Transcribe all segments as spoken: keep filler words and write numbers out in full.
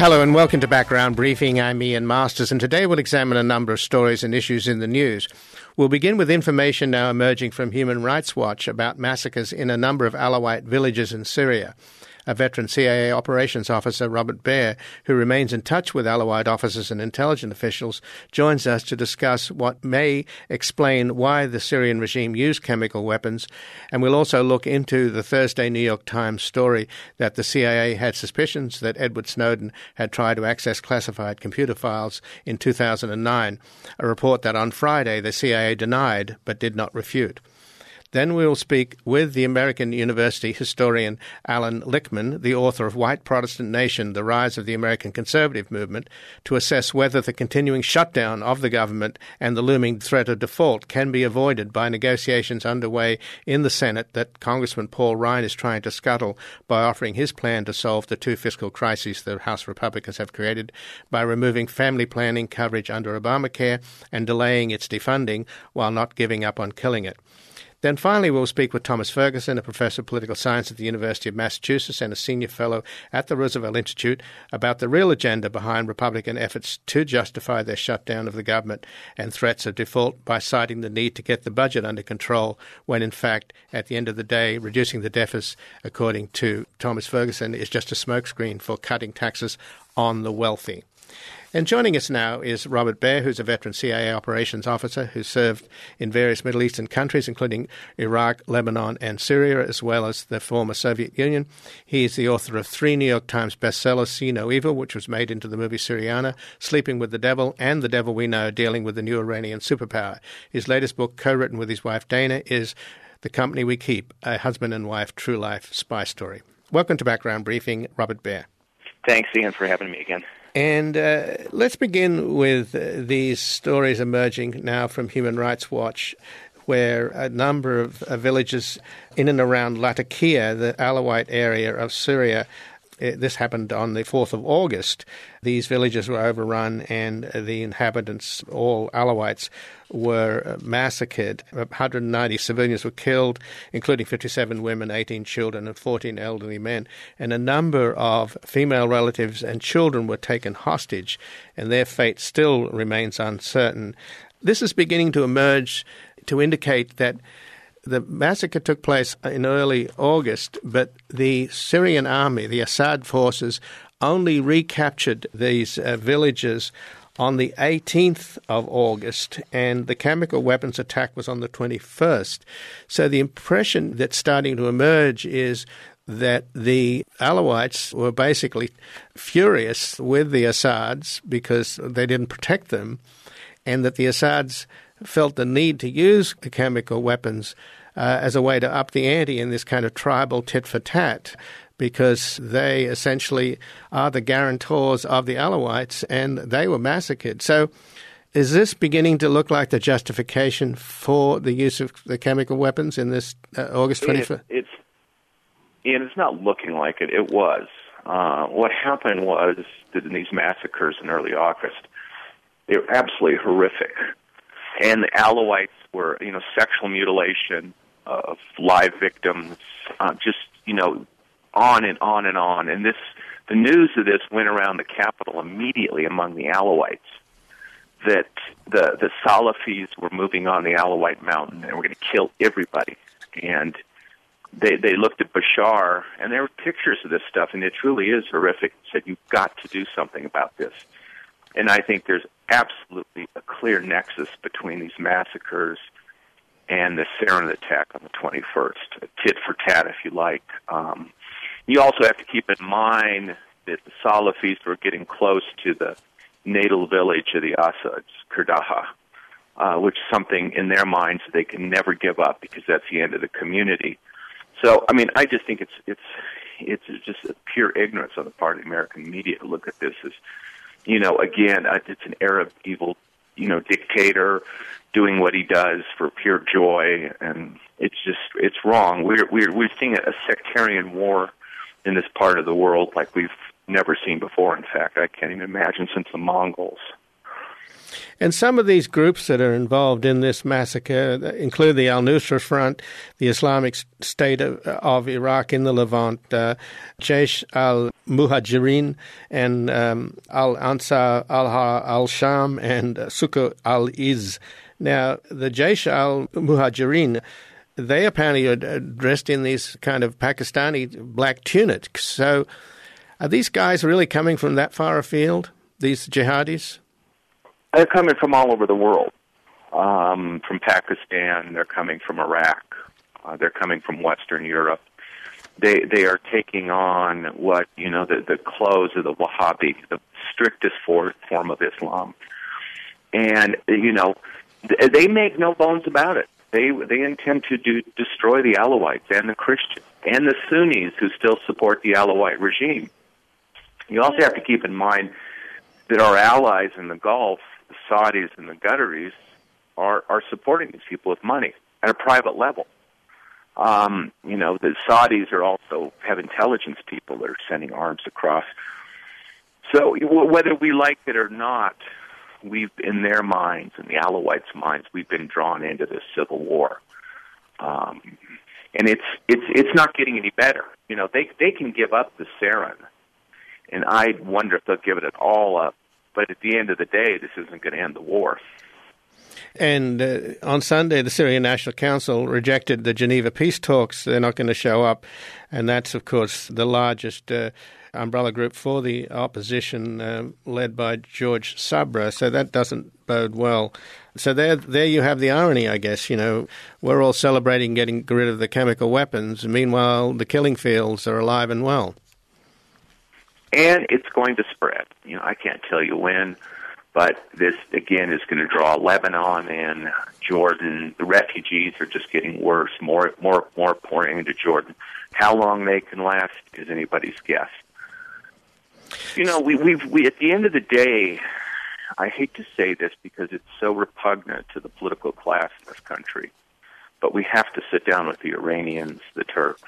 Hello and welcome to Background Briefing. I'm Ian Masters, and today we'll examine a number of stories and issues in the news. We'll begin with information now emerging from Human Rights Watch about massacres in a number of Alawite villages in Syria. A veteran C I A operations officer, Robert Baer, who remains in touch with Alawite officers and intelligence officials, joins us to discuss what may explain why the Syrian regime used chemical weapons, and we'll also look into the Thursday New York Times story that the C I A had suspicions that Edward Snowden had tried to access classified computer files in two thousand nine, a report that on Friday the C I A denied but did not refute. Then we will speak with the American University historian Alan Lichtman, the author of White Protestant Nation, The Rise of the American Conservative Movement, to assess whether the continuing shutdown of the government and the looming threat of default can be avoided by negotiations underway in the Senate that Congressman Paul Ryan is trying to scuttle by offering his plan to solve the two fiscal crises the House Republicans have created by removing family planning coverage under Obamacare and delaying its defunding while not giving up on killing it. Then finally, we'll speak with Thomas Ferguson, a professor of political science at the University of Massachusetts and a senior fellow at the Roosevelt Institute, about the real agenda behind Republican efforts to justify their shutdown of the government and threats of default by citing the need to get the budget under control when, in fact, at the end of the day, reducing the deficit, according to Thomas Ferguson, is just a smokescreen for cutting taxes on the wealthy. And joining us now is Robert Baer, who's a veteran C I A operations officer who served in various Middle Eastern countries, including Iraq, Lebanon, and Syria, as well as the former Soviet Union. He is the author of three New York Times bestsellers, See No Evil, which was made into the movie Syriana, Sleeping with the Devil, and The Devil We Know, dealing with the new Iranian superpower. His latest book, co-written with his wife Dana, is The Company We Keep, a husband and wife true life spy story. Welcome to Background Briefing, Robert Baer. Thanks, Ian, for having me again. And uh, let's begin with uh, these stories emerging now from Human Rights Watch, where a number of uh, villages in and around Latakia, the Alawite area of Syria, uh, this happened on the fourth of August. These villages were overrun and uh, the inhabitants, all Alawites, were massacred. one hundred ninety civilians were killed, including fifty-seven women, eighteen children, and fourteen elderly men. And a number of female relatives and children were taken hostage, and their fate still remains uncertain. This is beginning to emerge to indicate that the massacre took place in early August, but the Syrian army, the Assad forces, only recaptured these uh, villages on the eighteenth of August, and the chemical weapons attack was on the twenty-first. So the impression that's starting to emerge is that the Alawites were basically furious with the Assads because they didn't protect them, and that the Assads felt the need to use the chemical weapons uh, as a way to up the ante in this kind of tribal tit-for-tat, because they essentially are the guarantors of the Alawites, and they were massacred. So is this beginning to look like the justification for the use of the chemical weapons in this uh, August twenty-fifth? It, it's, Ian, it's not looking like it. It was. Uh, what happened was that in these massacres in early August, they were absolutely horrific. And the Alawites were, you know, sexual mutilation of live victims, uh, just, you know, on and on and on. And this, the news of this went around the capital immediately among the Alawites, that the, the Salafis were moving on the Alawite mountain and were going to kill everybody. And they they looked at Bashar, and there were pictures of this stuff, and it truly is horrific. Said, you've got to do something about this. And I think there's absolutely a clear nexus between these massacres and the sarin attack on the twenty-first, a tit for tat, if you like. Um, you also have to keep in mind that the Salafis were getting close to the natal village of the Assads, Kurdaha, uh, which is something in their minds they can never give up because that's the end of the community. So, I mean, I just think it's it's it's just a pure ignorance on the part of the American media to look at this as, you know, again, it's an Arab evil, you know, dictator doing what he does for pure joy, and it's just, it's wrong. We're we're we're seeing a sectarian war in this part of the world like we've never seen before. In fact, I can't even imagine since the Mongols. And some of these groups that are involved in this massacre include the Al-Nusra Front, the Islamic State of, of Iraq in the Levant, uh, Jaish al-Muhajirin, and um, Al-Ansar al-Sham, and uh, Suqqa al-Izz. Now, the Jaish al-Muhajirin, they apparently are dressed in these kind of Pakistani black tunics. So are these guys really coming from that far afield, these jihadis? They're coming from all over the world. Um, from Pakistan, they're coming from Iraq, uh, they're coming from Western Europe. They they are taking on what, you know, the, the clothes of the Wahhabi, the strictest for, form of Islam. And, you know, they make no bones about it. They they intend to do, destroy the Alawites and the Christians and the Sunnis who still support the Alawite regime. You also have to keep in mind that our allies in the Gulf, the Saudis and the Qataris, are, are supporting these people with money at a private level. Um, you know, the Saudis are also have intelligence people that are sending arms across. So whether we like it or not, we've, in their minds, in the Alawites' minds, we've been drawn into this civil war, um, and it's it's it's not getting any better. You know, they they can give up the sarin, and I wonder if they'll give it all up. But at the end of the day, this isn't going to end the war. And uh, on Sunday, the Syrian National Council rejected the Geneva peace talks. They're not going to show up, and that's, of course, the largest Uh, umbrella group for the opposition, uh, led by George Sabra, so that doesn't bode well. So there there you have the irony, I guess. You know, we're all celebrating getting rid of the chemical weapons, and meanwhile the killing fields are alive and well. And it's going to spread. You know, I can't tell you when, but this, again, is going to draw Lebanon and Jordan. The refugees are just getting worse, more more, more pouring into Jordan. How long they can last is anybody's guess. You know, we, we've, we, at the end of the day, I hate to say this because it's so repugnant to the political class in this country, but we have to sit down with the Iranians, the Turks,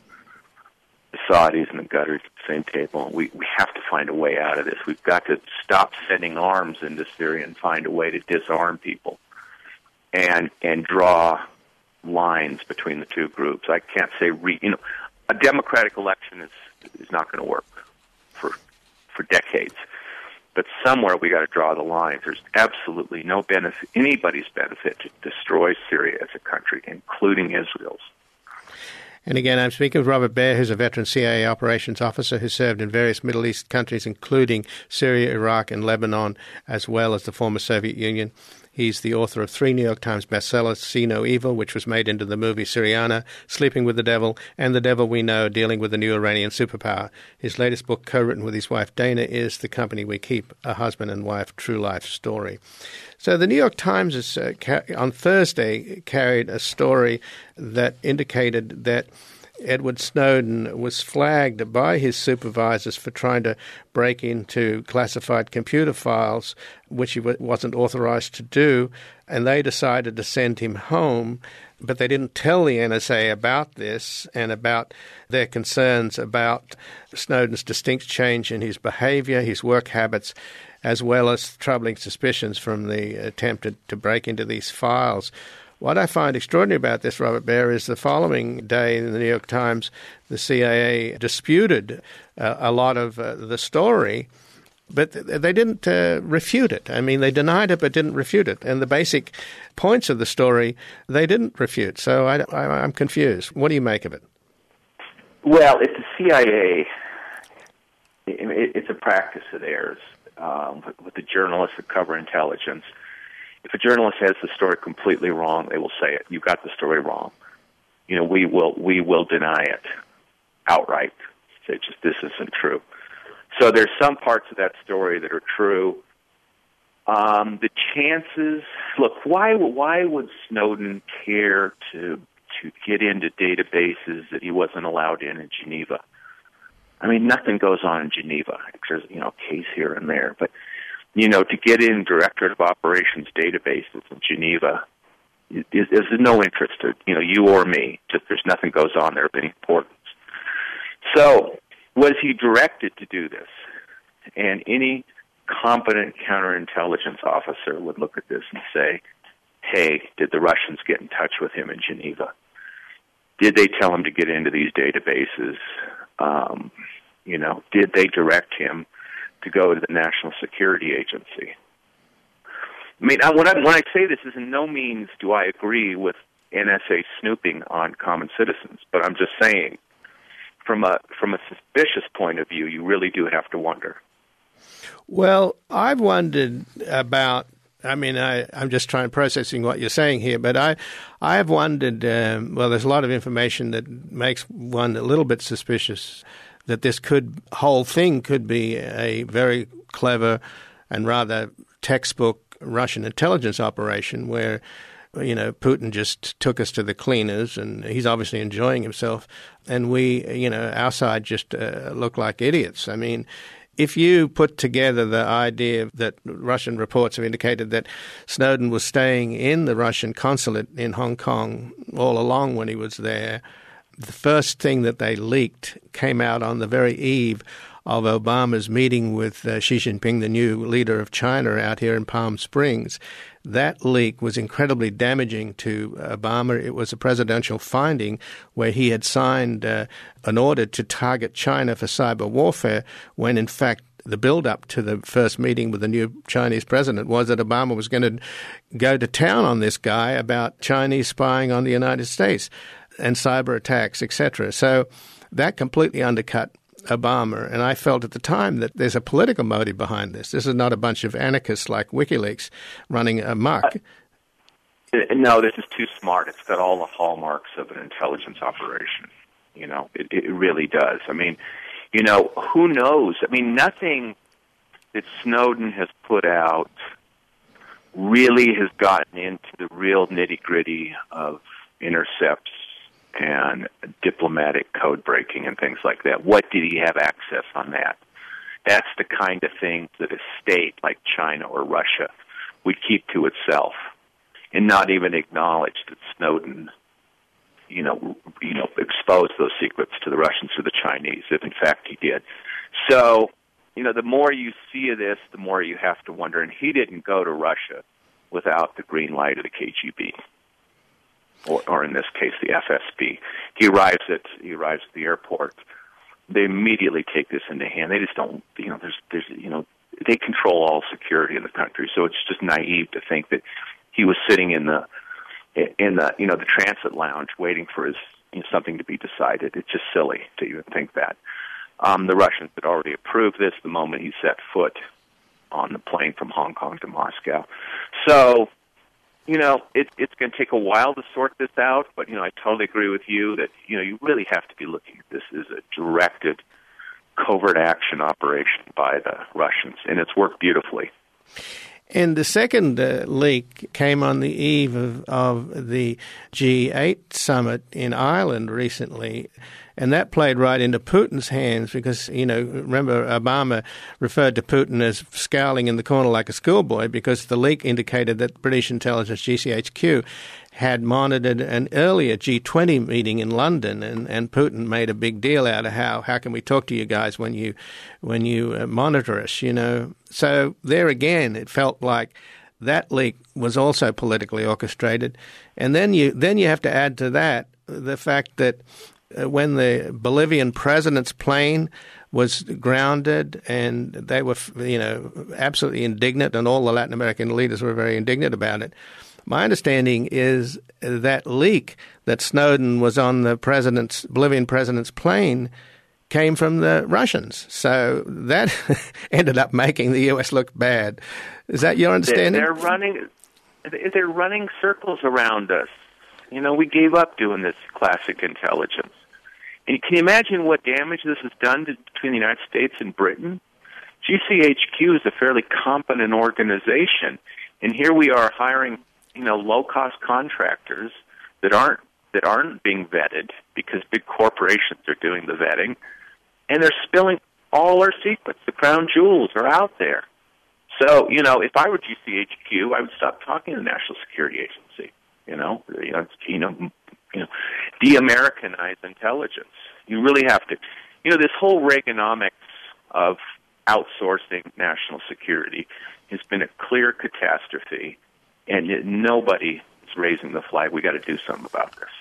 the Saudis, and the Qataris at the same table. We, we have to find a way out of this. We've got to stop sending arms into Syria and find a way to disarm people and and draw lines between the two groups. I can't say, re, you know, a democratic election is is not going to work for for decades. But somewhere we got to draw the lines. There's absolutely no benefit, anybody's benefit, to destroy Syria as a country, including Israel's. And again, I'm speaking with Robert Baer, who's a veteran C I A operations officer who served in various Middle East countries, including Syria, Iraq, and Lebanon, as well as the former Soviet Union. He's the author of three New York Times bestsellers, See No Evil, which was made into the movie Syriana, Sleeping with the Devil, and The Devil We Know, dealing with the new Iranian superpower. His latest book, co-written with his wife Dana, is The Company We Keep, a husband and wife true life story. So the New York Times is, uh, ca- on Thursday carried a story that indicated that Edward Snowden was flagged by his supervisors for trying to break into classified computer files, which he w- wasn't authorized to do, and they decided to send him home, but they didn't tell the N S A about this and about their concerns about Snowden's distinct change in his behavior, his work habits, as well as troubling suspicions from the attempt to, to break into these files. What I find extraordinary about this, Robert Baer, is the following day in the New York Times, the C I A disputed uh, a lot of uh, the story, but they didn't uh, refute it. I mean, they denied it but didn't refute it. And the basic points of the story, they didn't refute. So I, I, I'm confused. What do you make of it? Well, it's the C I A. It, it's a practice of theirs um, with, with the journalists that cover intelligence. If a journalist has the story completely wrong, they will say it. You got the story wrong. You know, we will we will deny it outright. Say just this isn't true. So there's some parts of that story that are true. Um, the chances, look, why why would Snowden care to to get into databases that he wasn't allowed in in Geneva? I mean, nothing goes on in Geneva. There's, you know, a case here and there, but you know, to get in Directorate of Operations databases in Geneva is, is no interest to, you know, you or me. Just there's nothing goes on there of any importance. So was he directed to do this? And any competent counterintelligence officer would look at this and say, hey, did the Russians get in touch with him in Geneva? Did they tell him to get into these databases? Um, you know, did they direct him to go to the National Security Agency? I mean, I, when, I, when I say this, is in no means do I agree with N S A snooping on common citizens, but I'm just saying, from a from a suspicious point of view, you really do have to wonder. Well, I've wondered about, I mean, I, I'm just trying processing what you're saying here, but I I have wondered, um, well, there's a lot of information that makes one a little bit suspicious that this could whole thing could be a very clever and rather textbook Russian intelligence operation where, you know, Putin just took us to the cleaners and he's obviously enjoying himself. And we, you know, our side just uh, look like idiots. I mean, if you put together the idea that Russian reports have indicated that Snowden was staying in the Russian consulate in Hong Kong all along when he was there, the first thing that they leaked came out on the very eve of Obama's meeting with uh, Xi Jinping, the new leader of China, out here in Palm Springs. That leak was incredibly damaging to Obama. It was a presidential finding where he had signed uh, an order to target China for cyber warfare when, in fact, the build-up to the first meeting with the new Chinese president was that Obama was going to go to town on this guy about Chinese spying on the United States and cyber attacks, et cetera. So that completely undercut Obama, and I felt at the time that there's a political motive behind this. This is not a bunch of anarchists like WikiLeaks running amok. Uh, no, this is too smart. It's got all the hallmarks of an intelligence operation. You know, it, it really does. I mean, you know, who knows? I mean, nothing that Snowden has put out really has gotten into the real nitty-gritty of intercepts and diplomatic code breaking and things like that. What did he have access on that? That's the kind of thing that a state like China or Russia would keep to itself and not even acknowledge that Snowden, you know, you know, exposed those secrets to the Russians or the Chinese, if in fact he did. So, you know, the more you see of this, the more you have to wonder. And he didn't go to Russia without the green light of the K G B. Or, or in this case, the F S B. He arrives at he arrives at the airport. They immediately take this into hand. They just don't, you know, there's, there's, you know, they control all security in the country. So it's just naive to think that he was sitting in the, in the, you know, the transit lounge waiting for his, you know, something to be decided. It's just silly to even think that. Um, the Russians had already approved this the moment he set foot on the plane from Hong Kong to Moscow. So, you know, it, it's going to take a while to sort this out, but, you know, I totally agree with you that, you know, you really have to be looking at this as a directed, covert action operation by the Russians, and it's worked beautifully. And the second uh, leak came on the eve of, of the G eight summit in Ireland recently, and that played right into Putin's hands because, you know, remember Obama referred to Putin as scowling in the corner like a schoolboy because the leak indicated that British intelligence, G C H Q, had monitored an earlier G twenty meeting in London, and, and Putin made a big deal out of how how can we talk to you guys when you when you uh, monitor us, you know. So there again, it felt like that leak was also politically orchestrated, and then you then you have to add to that the fact that uh, when the Bolivian president's plane was grounded and they were, you know, absolutely indignant, and all the Latin American leaders were very indignant about it. My understanding is that leak that Snowden was on the president's Bolivian president's plane came from the Russians. So that ended up making the U S look bad. Is that your understanding? They're running, they're running circles around us. You know, we gave up doing this classic intelligence. And can you imagine what damage this has done to, between the United States and Britain? G C H Q is a fairly competent organization, and here we are hiring, you know, low-cost contractors that aren't that aren't being vetted because big corporations are doing the vetting, and they're spilling all our secrets. The crown jewels are out there. So, you know, if I were G C H Q, I would stop talking to the National Security Agency. You know, you know, you know, you know, de-Americanize intelligence. You really have to. You know, this whole Reaganomics of outsourcing national security has been a clear catastrophe, and yet nobody is raising the flag. We got to do something about this.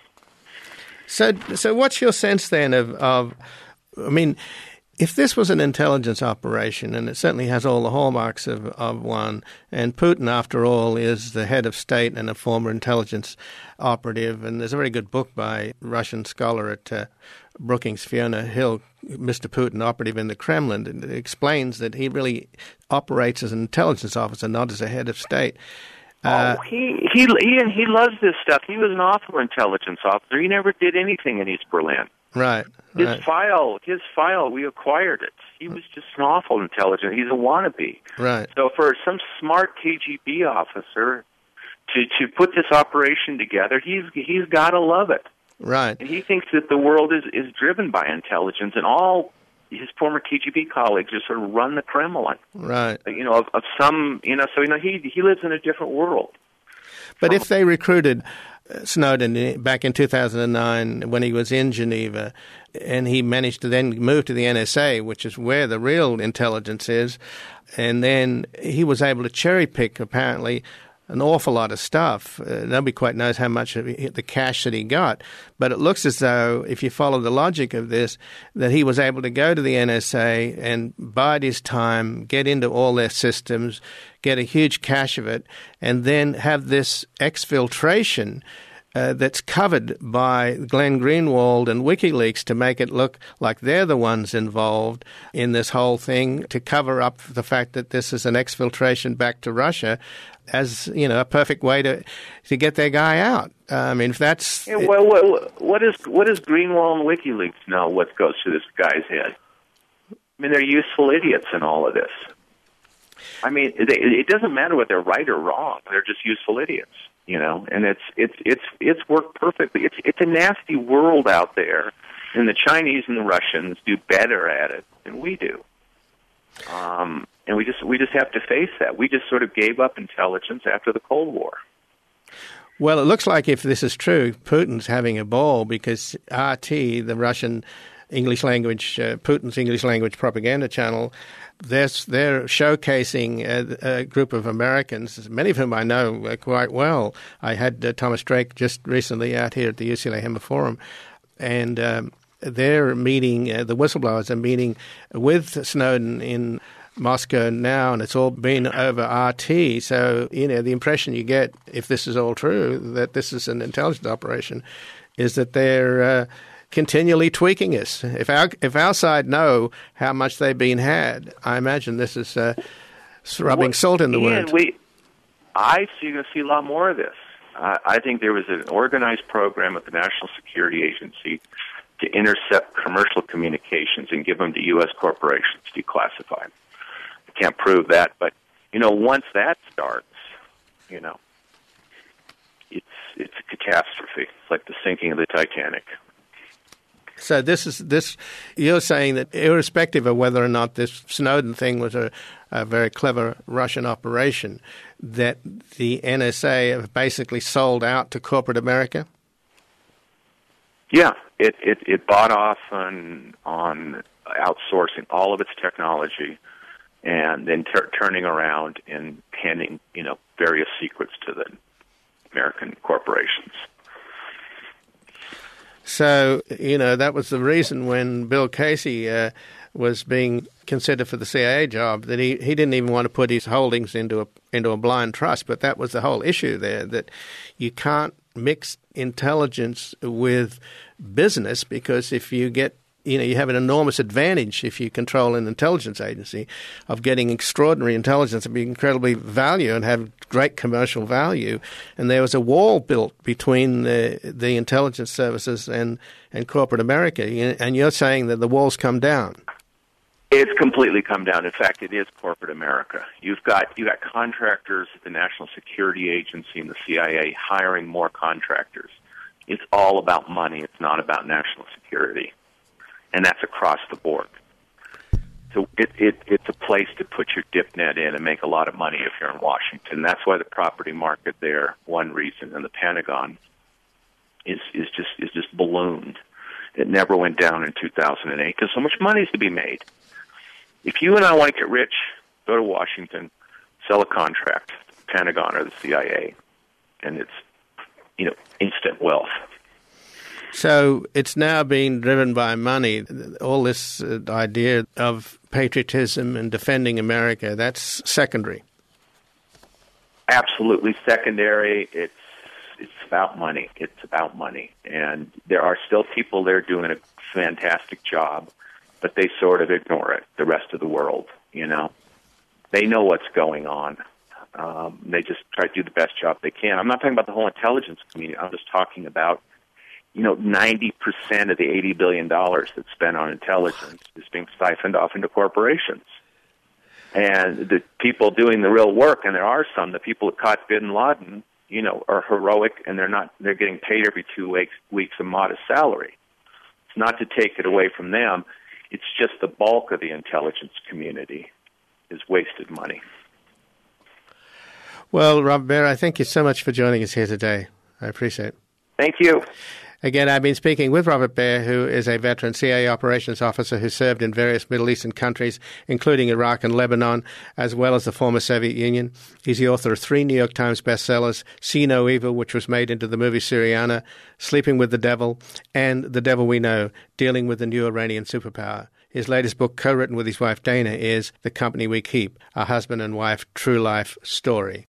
So, so what's your sense then of, of, I mean, if this was an intelligence operation, and it certainly has all the hallmarks of, of one, and Putin, after all, is the head of state and a former intelligence operative, and there's a very good book by a Russian scholar at uh, Brookings, Fiona Hill, Mister Putin, Operative in the Kremlin, and it explains that he really operates as an intelligence officer, not as a head of state. Uh, oh, he, he he he loves this stuff. He was an awful intelligence officer. He never did anything in East Berlin. Right. His right. file, his file, we acquired it. He was just an awful intelligence. He's a wannabe. Right. So for some smart K G B officer to to put this operation together, he's he's got to love it. Right. And he thinks that the world is is driven by intelligence, and all his former K G B colleagues just sort of run the Kremlin. Right. You know, of, of some, you know, so, you know, he he lives in a different world. But if they recruited Snowden back in two thousand nine when he was in Geneva, and he managed to then move to the N S A, which is where the real intelligence is, and then he was able to cherry pick, apparently, an awful lot of stuff. Uh, nobody quite knows how much of the cash that he got. But it looks as though, if you follow the logic of this, that he was able to go to the N S A and bide his time, get into all their systems, get a huge cache of it, and then have this exfiltration Uh, that's covered by Glenn Greenwald and WikiLeaks to make it look like they're the ones involved in this whole thing, to cover up the fact that this is an exfiltration back to Russia as, you know, a perfect way to to get their guy out. Uh, I mean, if that's... Yeah, well, what, what, is, what does Greenwald and WikiLeaks know what goes through this guy's head? I mean, they're useful idiots in all of this. I mean, it, it doesn't matter whether they're right or wrong. They're just useful idiots. You know, and it's it's it's it's worked perfectly. It's it's a nasty world out there, and the Chinese and the Russians do better at it than we do. Um, and we just we just have to face that. We just sort of gave up intelligence after the Cold War. Well, it looks like, if this is true, Putin's having a ball, because R T, the Russian English language, uh, Putin's English language propaganda channel, They're, they're showcasing a, a group of Americans, many of whom I know uh, quite well. I had uh, Thomas Drake just recently out here at the U C L A Hemmer Forum, and um, they're meeting, uh, the whistleblowers are meeting with Snowden in Moscow now, and it's all been over R T. So, you know, the impression you get, if this is all true, that this is an intelligence operation, is that they're... Uh, continually tweaking us. If our if our side know how much they've been had, I imagine this is uh, rubbing well, salt in the wound. We, I see you're going to see a lot more of this. Uh, I think there was an organized program at the National Security Agency to intercept commercial communications and give them to U S corporations, declassify them. I can't prove that, but you know, once that starts, you know, it's it's a catastrophe. It's like the sinking of the Titanic. So this is this. You're saying that irrespective of whether or not this Snowden thing was a, a very clever Russian operation, that the N S A have basically sold out to corporate America? Yeah, it it, it bought off on on outsourcing all of its technology, and then ter- turning around and handing, you know, various secrets to the American corporations. So, you know, that was the reason when Bill Casey uh, was being considered for the C I A job, that he, he didn't even want to put his holdings into a into a blind trust. But that was the whole issue there, that you can't mix intelligence with business, because if you get, you know, you have an enormous advantage if you control an intelligence agency of getting extraordinary intelligence and be incredibly value and have great commercial value. And there was a wall built between the the intelligence services and, and corporate America. And you're saying that the wall's come down. It's completely come down. In fact, it is corporate America. You've got you've got contractors at the National Security Agency and the C I A hiring more contractors. It's all about money. It's not about national security. And that's across the board. So it, it, it's a place to put your dip net in and make a lot of money if you're in Washington. That's why the property market there, one reason, and the Pentagon is is just is just ballooned. It never went down in two thousand eight because so much money is to be made. If you and I want to get rich, go to Washington, sell a contract, the Pentagon or the C I A, and it's, you know, instant wealth. So it's now being driven by money. All this uh, idea of patriotism and defending America, that's secondary. Absolutely secondary. It's it's about money. It's about money. And there are still people there doing a fantastic job, but they sort of ignore it, the rest of the world, you know. They know what's going on. Um, they just try to do the best job they can. I'm not talking about the whole intelligence community. I'm just talking about, you know, ninety percent of the eighty billion dollars that's spent on intelligence is being siphoned off into corporations. And the people doing the real work, and there are some, the people that caught bin Laden, you know, are heroic, and they're not, they're getting paid every two weeks, weeks a modest salary. It's not to take it away from them. It's just the bulk of the intelligence community is wasted money. Well, Robert Baer, I thank you so much for joining us here today. I appreciate it. Thank you. Again, I've been speaking with Robert Baer, who is a veteran C I A operations officer who served in various Middle Eastern countries, including Iraq and Lebanon, as well as the former Soviet Union. He's the author of three New York Times bestsellers, See No Evil, which was made into the movie Syriana, Sleeping with the Devil, and The Devil We Know, dealing with the new Iranian superpower. His latest book, co-written with his wife Dana, is The Company We Keep, a husband and wife true life story.